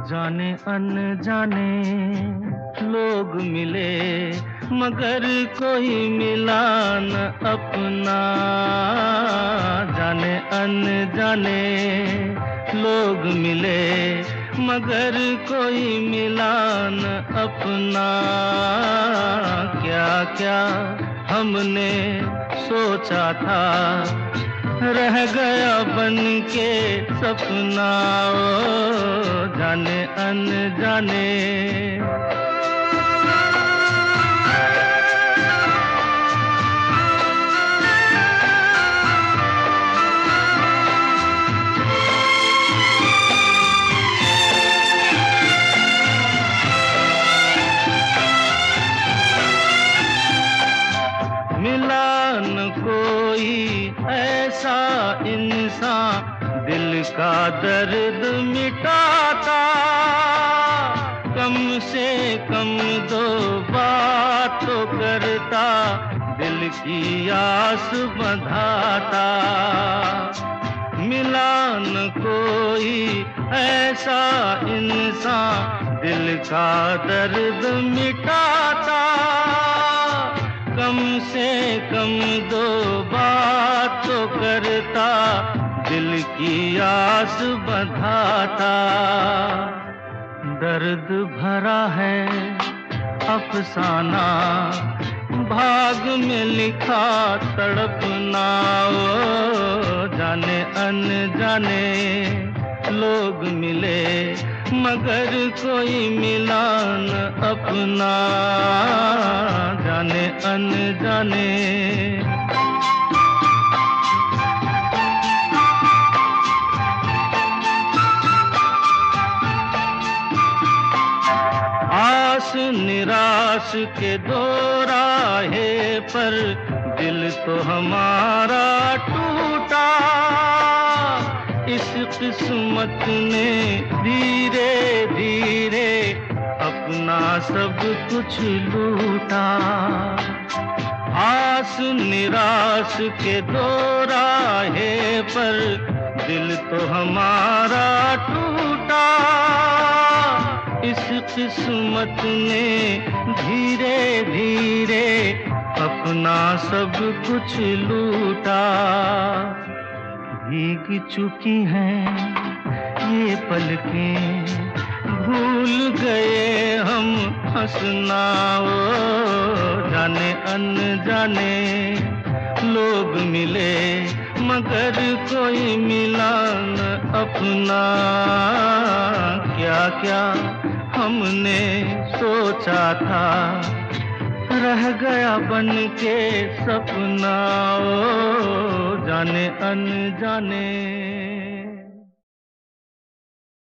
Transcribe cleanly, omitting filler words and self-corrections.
जाने अनजाने लोग मिले मगर कोई मिला न अपना। जाने अनजाने लोग मिले मगर कोई मिला न अपना। क्या क्या हमने सोचा था रह गया बन के सपना। ओ जाने अनजाने। मिला न कोई ऐसा इंसान दिल का दर्द मिटाता। कम से कम दो बात तो करता, दिल की आस बंधाता। मिला न कोई ऐसा इंसान दिल का दर्द मिटाता। कम से कम दो बात तो करता, दिल की आस बंधाता। दर्द भरा है अफसाना, भाग में लिखा तड़पना। ओ जाने अनजाने लोग मिले मगर कोई मिला न अपना। जाने अनजाने। आस निराश के दो राहे पर दिल तो हमारा टूटा। इस किस्मत ने धीरे धीरे अपना सब कुछ लूटा। आस निराश के दो राहे पर दिल तो हमारा टूटा। इस किस्मत ने धीरे धीरे अपना सब कुछ लूटा। भीग चुकी हैं ये पलकें, भूल गए हम हंसना। ओ जाने अनजाने लोग मिले मगर कोई मिला न अपना। क्या क्या हमने सोचा था रह गया बन के सपना। ओ जाने अनजाने।